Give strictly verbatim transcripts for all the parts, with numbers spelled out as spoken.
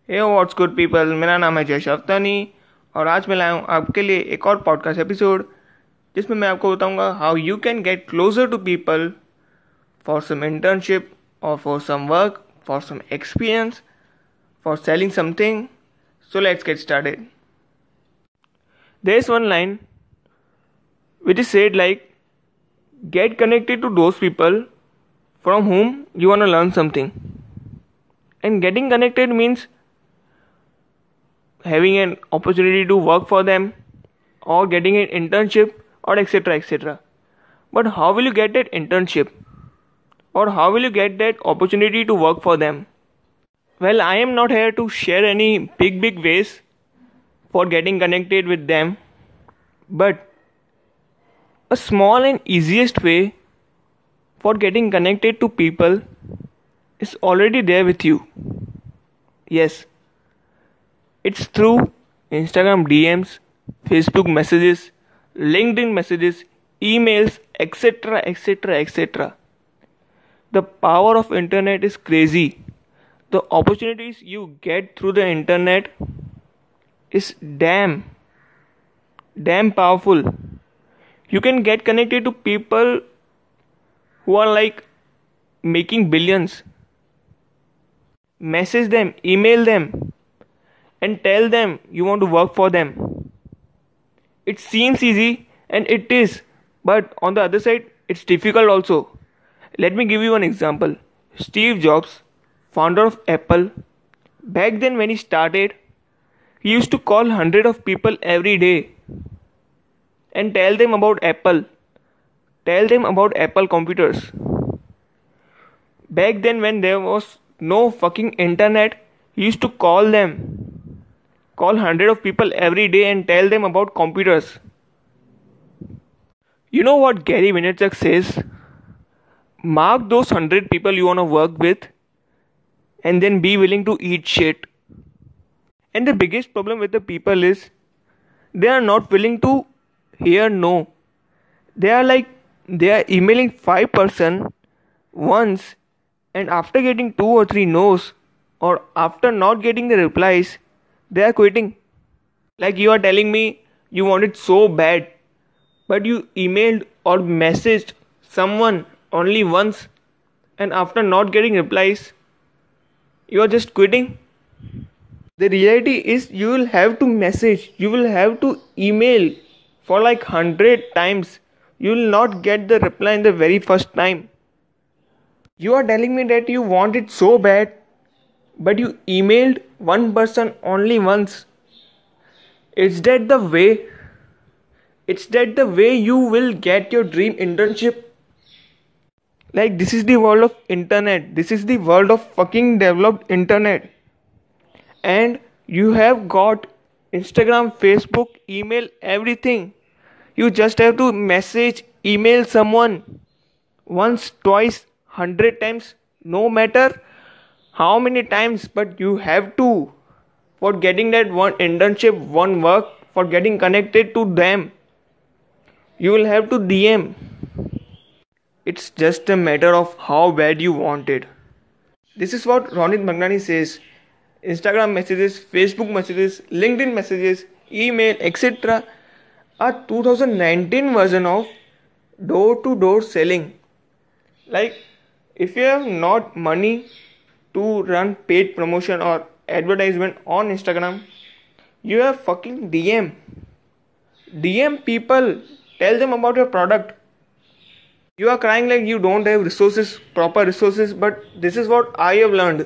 Hey what's good people, मेरा नाम है जय शवतानी और आज मैं लाया हूँ आपके लिए एक और पॉडकास्ट एपिसोड जिसमें मैं आपको बताऊंगा how you can get closer to people for some internship और for some work, for some experience, for selling something. So let's get started. There's one line which is said like, get connected to those people from whom you want to learn something. And getting connected means having an opportunity to work for them or getting an internship or etc etc. But how will you get that internship or how will you get that opportunity to work for them? Well, I am not here to share any big big ways for getting connected with them, but a small and easiest way for getting connected to people is already there with you. Yes, it's through Instagram D Ms, Facebook messages, LinkedIn messages, emails, etc etc etc. The power of internet is crazy. The opportunities you get through the internet is damn damn powerful. You can get connected to people who are like making billions. Message them, email them, and tell them you want to work for them. It seems easy, and it is, but on the other side, it's difficult also. Let me give you an example. Steve Jobs, founder of Apple, back then when he started, he used to call hundred of people every day and tell them about Apple, tell them about Apple computers. Back then when there was no fucking internet, he used to call them, call hundred of people every day and tell them about computers. You know what Gary Vaynerchuk says? Mark those hundred people you want to work with and then be willing to eat shit. And the biggest problem with the people is they are not willing to hear no. They are like, they are emailing five person once, and after getting two or three no's or after not getting the replies, they are quitting. Like you are telling me you want it so bad, but you emailed or messaged someone only once, and after not getting replies, you are just quitting. The reality is you will have to message, you will have to email for like hundred times. You will not get the reply in the very first time. You are telling me that you want it so bad, but you emailed one person only once. Is that the way? It's that the way you will get your dream internship? Like this is the world of internet. This is the world of fucking developed internet. And you have got Instagram, Facebook, email, everything. You just have to message, email someone once, twice, hundred times, no matter how many times, but you have to for getting that one internship, one work, for getting connected to them. You will have to D M. It's just a matter of how bad you want it. This is what Ronit Magnani says. Instagram messages, Facebook messages, LinkedIn messages, email, et cetera are two thousand nineteen version of door-to-door selling. Like, if you have not money to run paid promotion or advertisement on Instagram, you have fucking D M. D M people, tell them about your product. You are crying like you don't have resources, proper resources, but this is what I have learned.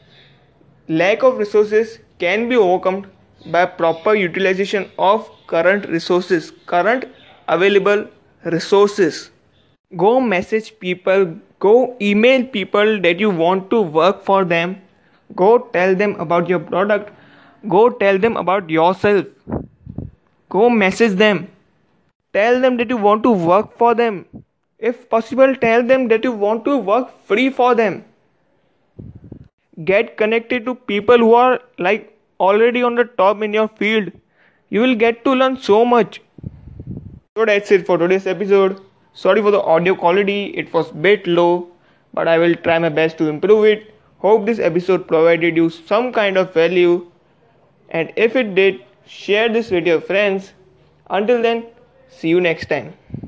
Lack of resources can be overcome by proper utilization of current resources, current available resources. Go message people, go email people that you want to work for them, go tell them about your product, go tell them about yourself, go message them, tell them that you want to work for them. If possible, tell them that you want to work free for them. Get connected to people who are like already on the top in your field. You will get to learn so much. So that's it for today's episode. Sorry for the audio quality, it was bit low, but I will try my best to improve it. Hope this episode provided you some kind of value, and if it did, share this with your friends. Until then, see you next time.